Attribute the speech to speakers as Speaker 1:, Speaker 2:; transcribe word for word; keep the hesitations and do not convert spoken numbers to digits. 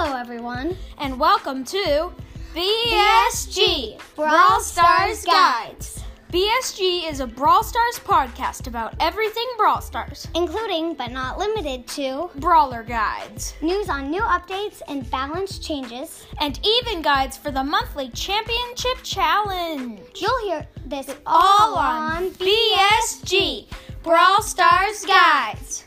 Speaker 1: Hello, everyone,
Speaker 2: and welcome to B S G,
Speaker 1: Brawl Stars Guides.
Speaker 2: B S G is a Brawl Stars podcast about everything Brawl Stars,
Speaker 1: including, but not limited to,
Speaker 2: brawler guides,
Speaker 1: news on new updates and balance changes,
Speaker 2: and even guides for the monthly championship challenge.
Speaker 1: You'll hear this
Speaker 2: all
Speaker 1: all
Speaker 2: on
Speaker 1: on
Speaker 2: B S G, Brawl Stars Guides.